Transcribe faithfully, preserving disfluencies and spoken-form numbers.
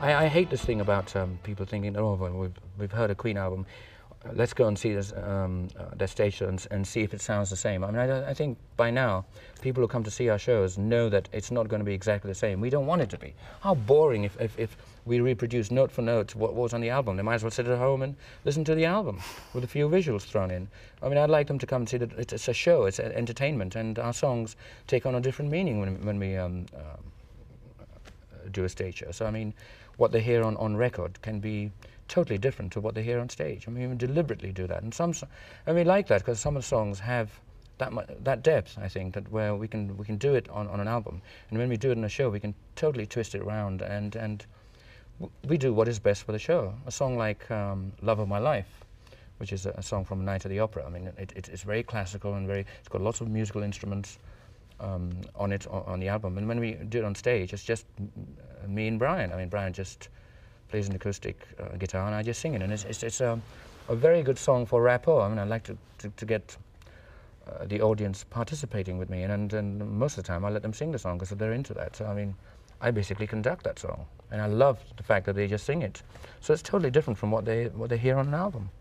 I, I hate this thing about um, people thinking, oh, well, we've, we've heard a Queen album, uh, let's go and see this, um, uh, their stage show and, and see if it sounds the same. I mean, I, I think by now, people who come to see our shows know that it's not going to be exactly the same. We don't want it to be. How boring if, if, if we reproduce note for note what was on the album. They might as well sit at home and listen to the album with a few visuals thrown in. I mean, I'd like them to come and see that it's a show, it's entertainment, and our songs take on a different meaning when, when we um, um, do a stage show. So I mean, what they hear on, on record can be totally different to what they hear on stage. I mean, we deliberately do that. And some, and we like that because some of the songs have that mu that depth, I think, that where we can we can do it on, on an album. And when we do it in a show, we can totally twist it around and, and w we do what is best for the show. A song like um, Love of My Life, which is a, a song from Night at the Opera. I mean, it, it, it's very classical and very, it's got lots of musical instruments um, on it, on, on the album. And when we do it on stage, it's just me and Brian. I mean, Brian just plays an acoustic uh, guitar and I just sing it. And it's, it's, it's a, a very good song for rapport. I mean, I like to, to, to get uh, the audience participating with me. And, and, and most of the time, I let them sing the song because they're into that. So, I mean, I basically conduct that song. And I love the fact that they just sing it. So it's totally different from what they, what they hear on an album.